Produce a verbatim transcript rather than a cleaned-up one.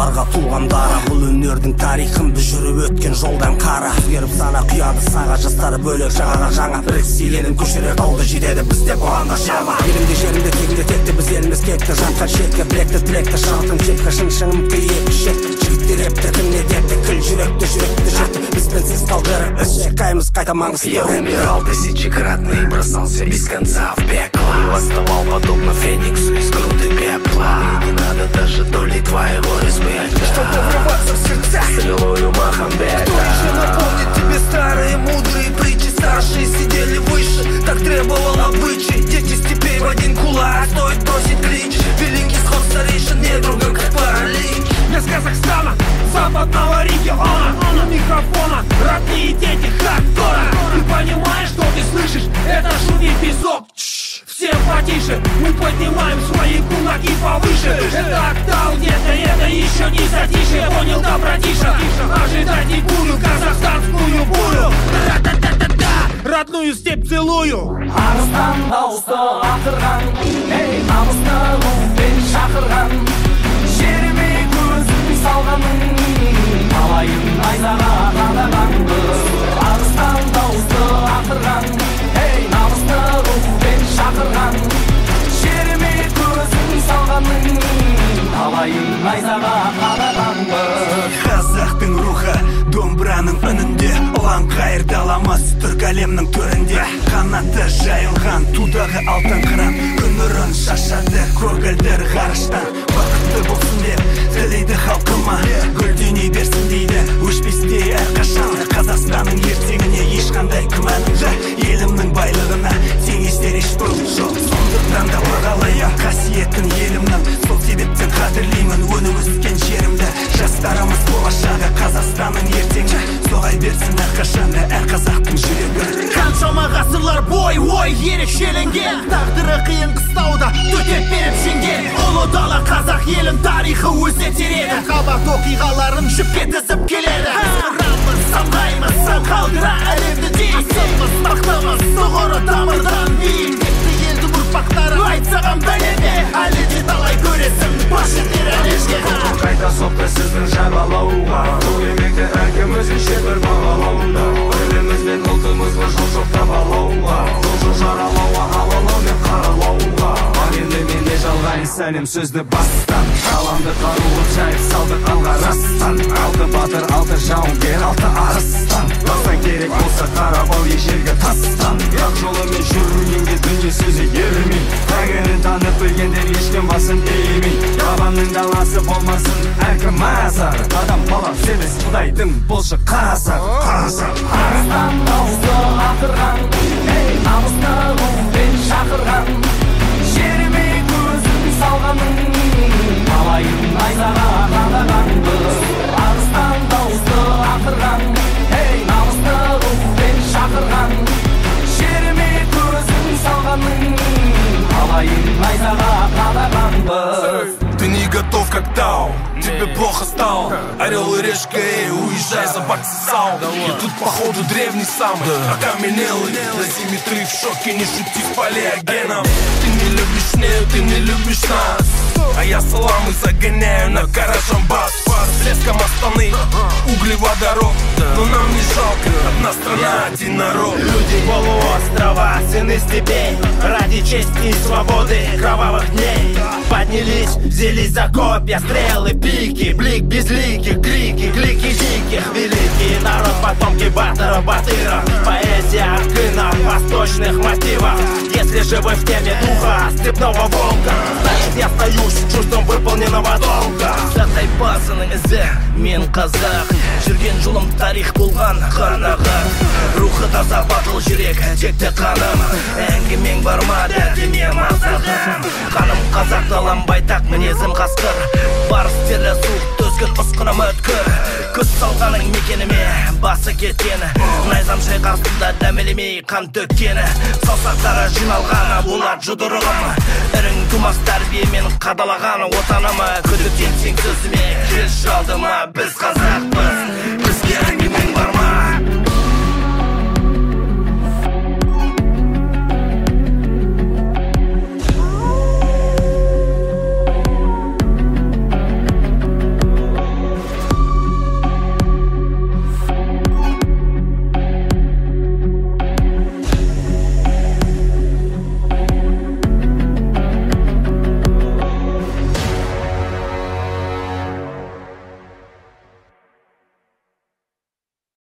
оларға туған дара. Бұл өнердің тарихын біз жүріп өткен жолдан қара. Өзгеріп сана құяды саға, жастары бөлек жағаға жаңа. Біріксе елін көшірер тауды жетеді бізде бұғанға шама. Елімде жерімде тегінде текті біз еліміз кетті. Жатқан шетке білекті тілекті шалтын текті шың-шыңым күйек шетті. Жігіттер епті кімне депті күл жүректі жүректі жетті. Біз пенсіз қалдырып іс шекаймыз қайта маңыз. Я умирал тысячекратно и бросался без конца в пекло. И восставал подобно фениксу из груды пепла. И не надо даже доли твоего респекта, чтобы врываться в сердца. Целую Махамбета. Кто еще напомнит тебе старые мудрые притчи? Старшие сидели выше, так требовал обычай. Дети степей в один кулак, стоит бросить клич. Великий сход старейшин недруга, как паралич. Я с Казахстана, западного региона. У микрофона родные дети хардкора. Ты понимаешь, что ты слышишь? Это шумит песок. Всем потише, мы поднимаем свои кулаки повыше. Это октал где-то, это еще не затишье. Понял, да, братиша? Ожидайте бурю, казахстанскую бурю. Ра-та-та-та-та, родную степь целую. Арыстан дауысты ақырған, ей намысты руфпен шақырған. Жеріме көзін салғаның, талайын найзаға қадағанбыз. Арыстан дауысты ақырған, ей намысты руфпен шақырған. Жеріме көзін салғаның, талайын найзаға қадағанбыз. Қазақтың рухы домбыраның үнінде, ұлан қайыр даламыз түрк әлемнің төрінде. Қанаты жайылған тудағы алтын қыран, күн нұрын шашады көгілдір ғарыштан. Бақытты болсын деп тілейді халқыма, гүлдене берсін дейді өшпестей әрқашан. Қазақстанның ертеңіне ешқандай күмәнім жоқ, елімнің байлығына теңестер еш бұл жоқ. Сондықтан да бағалайын қасиетін елімнің, сол себептен қадірлеймін өніп өскен жерімді. Жастарымыз болашағы, Қазақстанның ертеңі соғай берсін әрқашан да әр қазақтың жүрегі. Қаншама ғасырлар бой, ой, ерекшеленген. Тағдыры қиын қыстауда төтеп беріп жеңген. Ұлы дала қазақ елін тарихы өте тереді. Қабат оқиғаларын жіпке тізіп келеді. Ысқырамыз, самғаймыз, сан қалдыра әлемді дейсіміз. Мақтымыз, сұғыры тамырдан биік. Елдің ұрпақтары айтсаған бәлеме, әлі де талай көресің баш етер әлешке. Қайта соқты сіздің жағалауға, бұл еңбекті әркім өзінше бір бағалауда. Еліміз бен ұлтымызға жол жоқ табалауға, жол жоқ жаралауға, алалау мен қаралауға. Ал енді мен де жалғайын сәлем сөзді бастан, қаламды қаруы жайып салдық алға растан. Алты батыр, алты жауынгер, алты арыстан. Бастан керек болса қарабау ежелгі тастан. Ақ жолымен жүргенге дүние сөзі ермей, тәңірін танып білгендер ешкім басын иемей. Табанның даласы болмасын әркім азар, адам балап сенес құдайдың болшы қазақ. Арыстан дауысты ақырған, ей намысты руфпен шақырған. Жеріме көзін салғаның, талайын найзаға қадағанбыз. Арыстан дауысты ақырған, ей намысты руфпен шақырған. Жеріме көзін салғаның, талайын найзаға қадағанбыз. Ты не готов как Тау, тебе плохо стало. Орел и решка, эй, уезжай, собак сосал. И тут походу древний самый, окаменелый. На зиме ты в шоке, не шути с полиогеном. Ты не любишь нее, ты не любишь нас. А я саламы загоняю на Карашамбас. С блеском Астаны, углеводород. Но нам не жалко, одна страна, один народ. Люди полуострова, сыны степей, ради чести и свободы кровавых дней поднялись, взялись за копья, стрелы, пики, блик безликих, крики, клики диких. Великий народ, потомки Батыра, Батыра, поэзия аркынов, восточных мотивов. Если же вы в теме духа степного волка, значит я стою с чувством выполненного долга. Сәтай басының ізі, мен қазақ, жүрген жолым тарих болған қанағат. Рухы таза батыл жүрек, текті қаным, әңгімең бар ма дәртіне мазағым. Қаным қазақ далам байтақ, мінезім қасқыр, барыс терлі суық төзгін ұсқыным өткір. Күз салғаның мекеніме басы кеткені, найзам шайқасында дәмелемей қан төккені. Саусақтары жиналғаны болат жұдырығым, ірің тумас тәрбиемен қадалағаны отанымы. Күдіктен сен сөзіме кеш жалдыма, біз қазақпыз, бізге әңгімең бар